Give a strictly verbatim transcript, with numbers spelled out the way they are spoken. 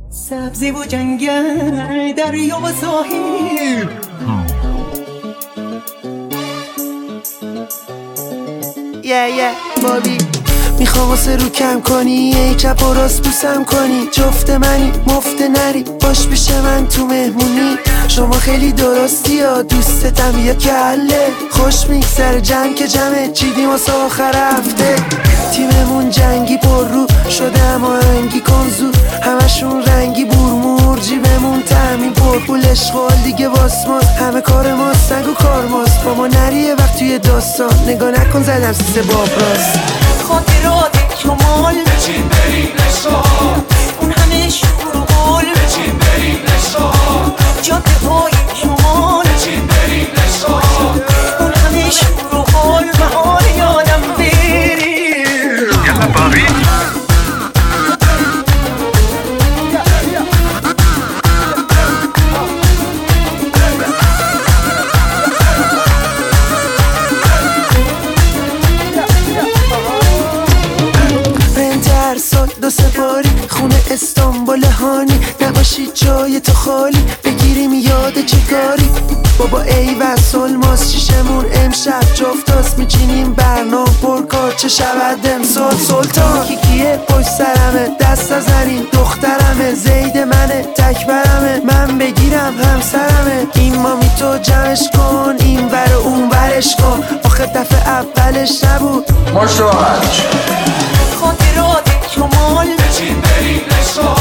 سبزی و جنگل، دریا و ساحل. یه یه بابی میخوام واسه رو کم کنی، ای چپ و راست بوسم کنی. جفت منی مفت نری باش پیش من تو مهمونی. شما خیلی درستی یا دوستتم یا کله. خوش میگذره جمع که جمعه چیدیم واسه آخر هفته. تیممون جنگی پر رو شده اما هنگی کنزو. همشون رنگی بورمور جیبمون تامین پر پول. اشغال دیگه واسماس همه کار ماست سگ و کار ماست. با ما نریه وقت توی داستان نگاه نکن زدم سیسه باب راست. خاطرات کمال بچین بریم نشان، اون همه شور و گل بچین بریم نشان. جاده های شمال بچین بریم نشان، اون همه شور و گل بهار یادم بریم. یلا بابی دو سپاری خونه استانبول هانی. نباشی جای تو خالی بگیریم یاد چه کاری. بابا ای وصل ماست شیشمون امشب جفتاست. میچینیم برنامه پرکار چه شود امسال. سلطان کی کیه پشت سرمه دست نزنیم دخترمه. زید منه تکبرمه من بگیرم همسرمه. این مامی تو جمعش کن این ور اون ورش کن. آخه دفعه اولش نبود مشاهد خاطرات کمال بچین بریم نشان.